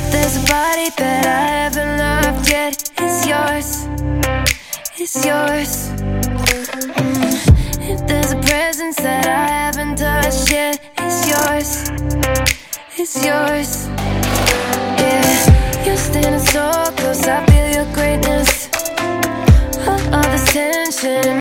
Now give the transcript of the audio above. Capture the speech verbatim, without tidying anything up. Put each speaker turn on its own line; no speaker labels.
there's a body that I haven't loved yet, it's yours, it's yours. mm. If there's a presence that I haven't touched yet, it's yours, it's yours. Yeah, you're standing so close, I feel your greatness. All, all this tension